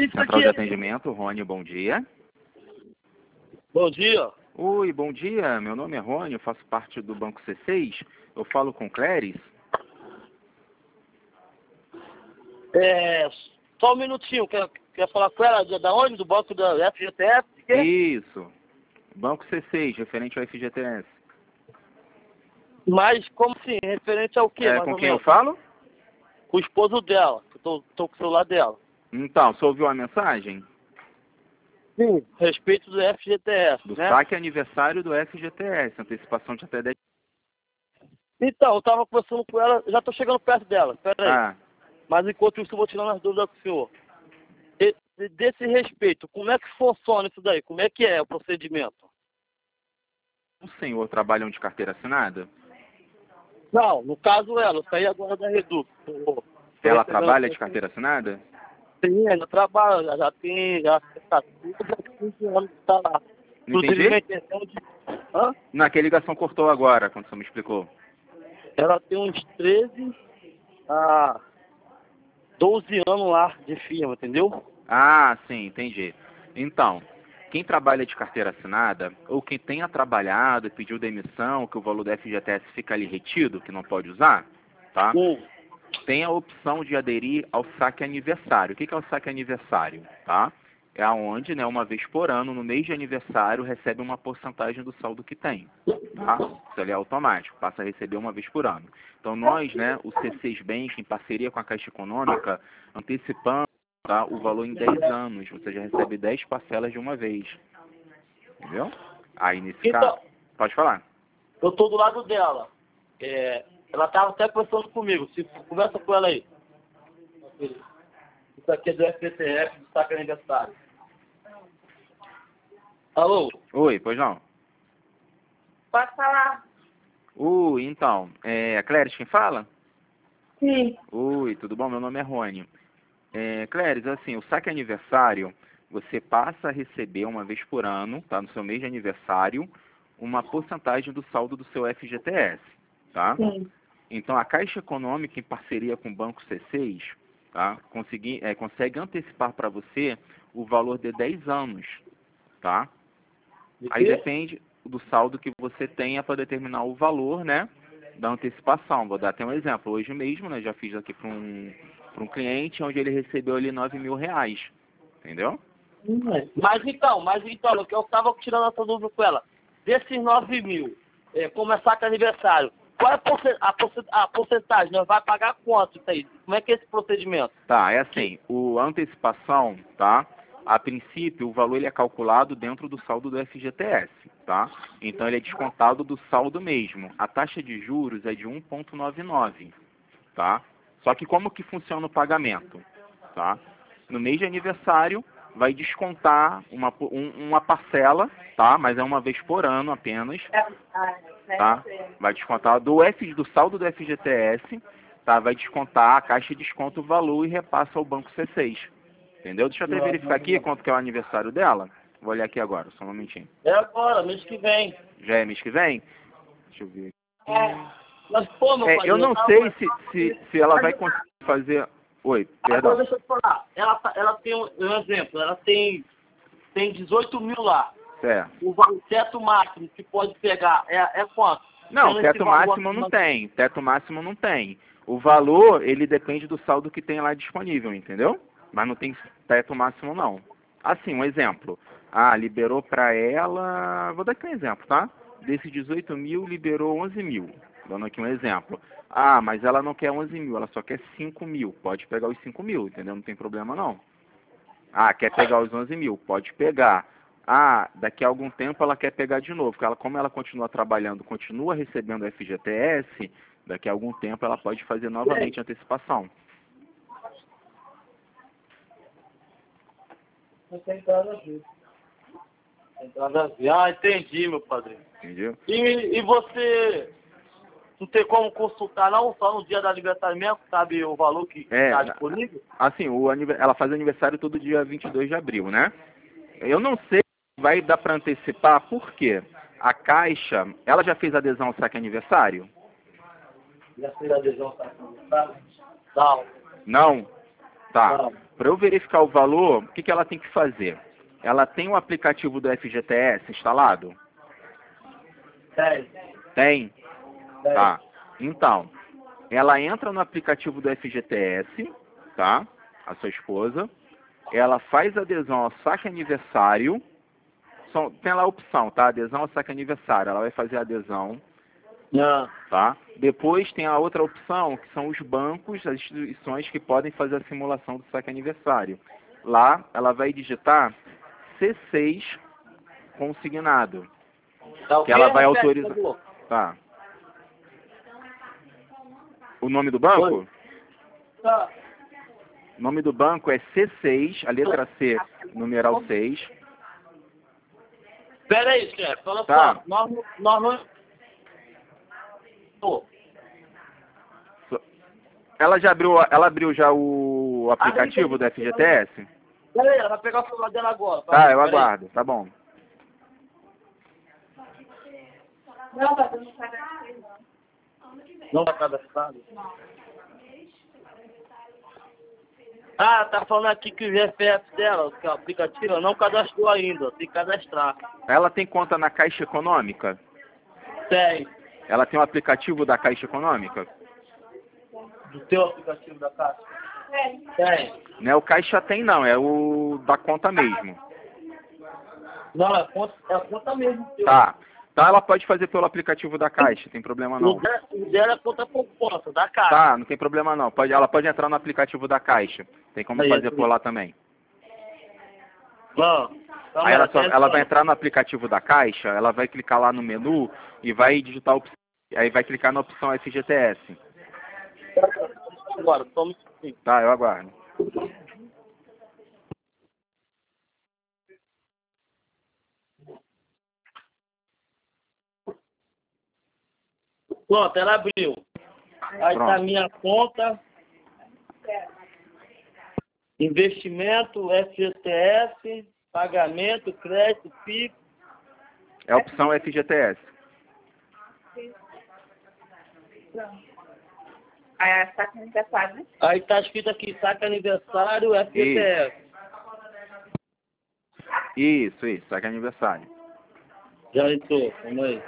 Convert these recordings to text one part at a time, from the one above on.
Central de atendimento, Rony, bom dia. Bom dia. Oi, bom dia. Meu nome é Rony, eu faço parte do Banco C6. Eu falo com Cléris. Só um minutinho. Quer falar com ela da onde? Do banco da FGTS? Isso. Banco C6, referente ao FGTS. Mas como assim? Referente ao quê? Com quem eu falo? Com o esposo dela. Eu tô com o celular dela. Então, você ouviu a mensagem? Sim. Respeito do FGTS, Do né? saque aniversário do FGTS, antecipação de até 10... Então, eu tava conversando com ela, já tô chegando perto dela. Pera aí. Ah, Mas enquanto isso, eu vou tirando as dúvidas com o senhor. Desse respeito, como é que funciona isso daí? Como é que é o procedimento? o senhor trabalha de carteira assinada? Não, no caso ela, eu saí agora da Reduc. Ela trabalha de carteira assinada? Sim, ela trabalha, já tá tudo há 15 anos que tá lá. Não Inclusive, entendi? minha intenção de... Hã? Naquela ligação cortou agora, quando você me explicou. Ela tem uns 13 a 12 anos lá de firma, entendeu? Ah, sim, entendi. Então, quem trabalha de carteira assinada, ou quem tenha trabalhado e pediu demissão, que o valor do FGTS fica ali retido, que não pode usar, tá? Sim. Tem a opção de aderir ao saque aniversário. O que é o saque aniversário, tá? É onde, né, uma vez por ano, no mês de aniversário, recebe uma porcentagem do saldo que tem, tá? Isso ali é automático, passa a receber uma vez por ano. Então nós, né, o C6 Bank, em parceria com a Caixa Econômica, antecipamos, tá, o valor em 10 anos. Você já recebe 10 parcelas de uma vez, entendeu? Aí nesse Então, caso, pode falar. eu tô do lado dela. Ela tava até conversando comigo. Conversa com ela aí. Isso aqui é do FGTS, do saque aniversário. Alô? Oi, pois não? Pode falar? Oi, então, a Cléris quem fala? Sim. Oi, tudo bom? Meu nome é Rony. Cléris, assim, o saque aniversário, você passa a receber uma vez por ano, tá? No seu mês de aniversário, uma porcentagem do saldo do seu FGTS, tá? Sim. Então, a Caixa Econômica, em parceria com o Banco C6, tá? Consegue antecipar para você o valor de 10 anos, tá? Aí depende do saldo que você tenha para determinar o valor, né, da antecipação. Vou dar até um exemplo. Hoje mesmo, né, já fiz aqui para um cliente onde ele recebeu ali R$ 9.000, entendeu? Mas então, eu tava tirando essa dúvida com ela. Desses 9 mil, como é saque aniversário, qual é a porcentagem? Nós vai pagar quanto isso aí? Como é que é esse procedimento? Tá, é assim, a antecipação, tá? A princípio, o valor ele é calculado dentro do saldo do FGTS, tá? Então, ele é descontado do saldo mesmo. A taxa de juros é de 1,99, tá? Só que como que funciona o pagamento, tá? No mês de aniversário, vai descontar uma parcela, tá? Mas é uma vez por ano apenas, tá? Vai descontar do saldo do FGTS, tá? Vai descontar, a Caixa desconta o valor e repassa ao Banco C6. Entendeu? Deixa eu até verificar aqui quanto que é o aniversário dela. Vou olhar aqui agora, só um momentinho. É agora, mês que vem. Já é mês que vem? Deixa eu ver. Mas, pô, meu pai, Eu não sei se ela vai conseguir fazer... Oi, agora perdão. deixa eu te falar. Ela tem um exemplo, ela tem 18 mil lá. Certo. O teto máximo que pode pegar é quanto? Não, Tendo teto esse valor máximo não acima- tem. Teto máximo não tem. O valor, ele depende do saldo que tem lá disponível, entendeu? Mas não tem teto máximo, não. Assim, um exemplo. Liberou para ela... Vou dar aqui um exemplo, tá? Desses 18 mil, liberou 11 mil. Dando aqui um exemplo. Mas ela não quer 11 mil, ela só quer 5 mil. Pode pegar os 5 mil, entendeu? Não tem problema, não. Quer pegar os 11 mil? Pode pegar. Daqui a algum tempo ela quer pegar de novo, porque como ela continua trabalhando, continua recebendo FGTS, daqui a algum tempo ela pode fazer novamente a antecipação. Não tem nada a ver. Entendi, meu padrinho. Entendeu? E você não tem como consultar não? Só no dia do aniversário mesmo, sabe o valor que está disponível? Assim, ela faz aniversário todo dia 22 de abril, né? Eu não sei se vai dar para antecipar, por quê? A Caixa, ela já fez adesão ao saque aniversário? Já fez adesão ao saque aniversário? Não. Não? Tá. Para eu verificar o valor, o que que ela tem que fazer? Ela tem o aplicativo do FGTS instalado? Tem. Tem? Tá. Então, ela entra no aplicativo do FGTS, tá? A sua esposa. Ela faz adesão ao saque aniversário. Tem lá a opção, tá? Adesão ao saque aniversário. Ela vai fazer a adesão, Não. tá? Depois tem a outra opção, que são os bancos, as instituições que podem fazer a simulação do saque aniversário. Lá, ela vai digitar C6 consignado. Tá, Que ela vai autorizar. Tá. O nome do banco? Tá. O nome do banco é C6, a letra C, numeral 6. Pera aí, chefe. Olha Tá. só. Nós não... Pô. Ela abriu já o aplicativo do FGTS? Pera aí, ela vai pegar o celular dela agora. Tá, eu aguardo. Tá bom. Não, mas eu não cadastrei, não. Não tá cadastrado? Ah, tá falando aqui que o GFF dela, que é o aplicativo, não cadastrou ainda. Tem que cadastrar. Ela tem conta na Caixa Econômica? Tem. Ela tem o aplicativo da Caixa Econômica? Do teu aplicativo da Caixa? Tem. Não é o Caixa tem não, é o da conta mesmo. Não, é a conta mesmo. Teu. Tá. Tá, ela pode fazer pelo aplicativo da Caixa, tem problema não. O dela é conta por conta, da Caixa. Tá, não tem problema não. Ela pode entrar no aplicativo da Caixa. Tem como Aí, fazer por lá também. Não. Aí ela vai entrar no aplicativo da Caixa, ela vai clicar lá no menu e vai digitar aí vai clicar na opção FGTS. Agora, toma isso. Tá, eu aguardo. Pronto, ela abriu. Aí Pronto. tá a minha conta. Investimento, FGTS, pagamento, crédito, PIX. É a opção FGTS. Aí a saca aniversário, né? Aí tá escrito aqui, saque aniversário, FGTS. Isso, saque aniversário. Já entrou, vamos aí.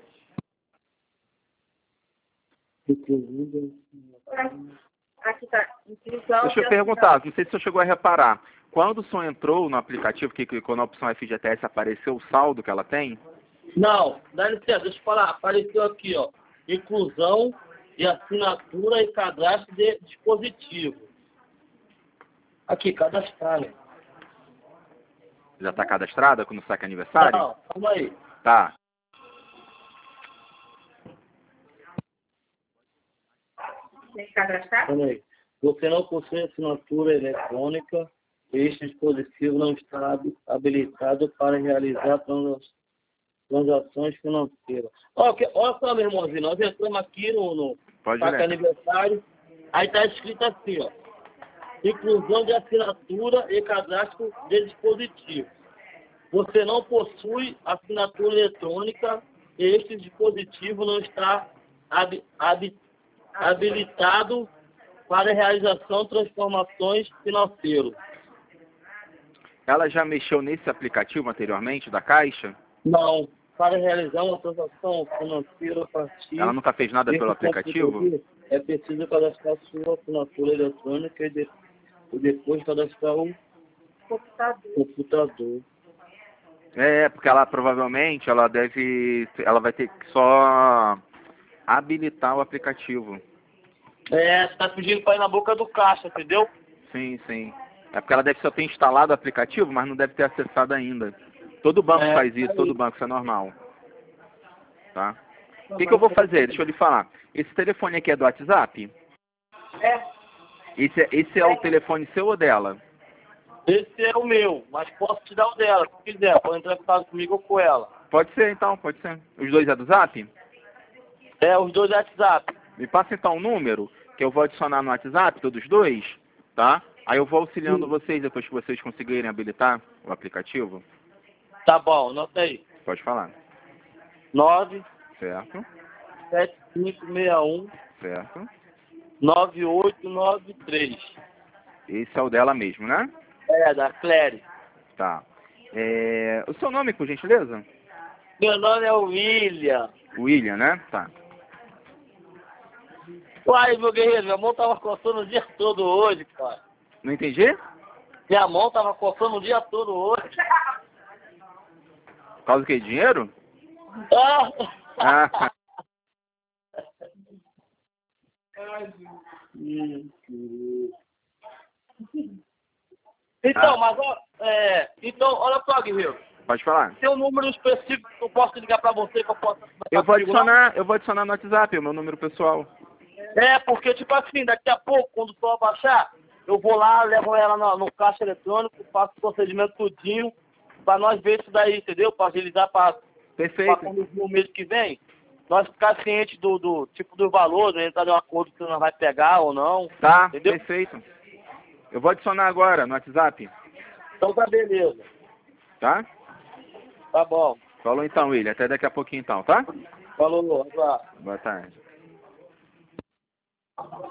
Aqui tá inclusão. Deixa eu perguntar, não sei se você chegou a reparar. Quando o senhor entrou no aplicativo que clicou na opção FGTS, apareceu o saldo que ela tem? Não, dá licença, deixa eu falar. Apareceu aqui, ó. Inclusão de assinatura e cadastro de dispositivo. Aqui, cadastrar, né? Já está cadastrada no saque aniversário? Não, calma aí. Tá. Tem que cadastrar? Calma aí. Você não possui assinatura eletrônica. Este dispositivo não está habilitado para realizar transações financeiras. Olha só, meu irmãozinho, nós entramos aqui no saque aniversário. Aí está escrito assim, ó. Inclusão de assinatura e cadastro de dispositivo. Você não possui assinatura eletrônica e este dispositivo não está habilitado para a realização de transformações financeiras. Ela já mexeu nesse aplicativo anteriormente, da Caixa? Não. Para realizar uma transação financeira a partir... Ela nunca fez nada pelo aplicativo? É preciso cadastrar sua assinatura eletrônica e depois cadastrar o computador. Porque ela provavelmente ela vai ter que só habilitar o aplicativo. Você tá pedindo para ir na boca do caixa, entendeu? Sim. É porque ela deve só ter instalado o aplicativo, mas não deve ter acessado ainda. Todo banco faz isso, todo banco, isso é normal. Tá? O que eu vou fazer? Deixa eu lhe falar. Esse telefone aqui é do WhatsApp? É. Esse é o telefone seu ou dela? Esse é o meu, mas posso te dar o dela, se quiser. Pode entrar em contato comigo ou com ela. Pode ser, então, pode ser. Os dois é do Zap? Os dois é WhatsApp. Me passa, então, o número, que eu vou adicionar no WhatsApp, todos dois, tá? Aí eu vou auxiliando vocês depois que vocês conseguirem habilitar o aplicativo. Tá bom, anota aí. Pode falar. 9 Certo. 7561 Certo. 9893. Esse é o dela mesmo, né? É, da Clary. Tá. O seu nome, por gentileza? Meu nome é William. William, né? Tá. Uai, meu guerreiro, minha mão tava coçando o dia todo hoje, cara. Não entendi? Minha mão tava coçando o dia todo hoje. Por causa do que? Dinheiro? Ah! Ah, Então, mas ó, então, olha só, guerreiro. pode falar. Tem um número específico que eu posso ligar pra você, que eu posso... Eu vou adicionar no WhatsApp, o meu número pessoal. É, porque, tipo assim, daqui a pouco, quando o sol abaixar, eu vou lá, levo ela no caixa eletrônico, faço o procedimento tudinho, pra nós ver isso daí, entendeu? Pra agilizar pra Perfeito. quando no mês que vem, nós ficar cientes do tipo do valor, né? Entrar de um acordo que nós vai pegar ou não. Tá, Entendeu? perfeito. Eu vou adicionar agora no WhatsApp, Então tá beleza. tá? Tá bom. Falou então, William. Até daqui a pouquinho então, tá? Falou, abraço. Boa tarde.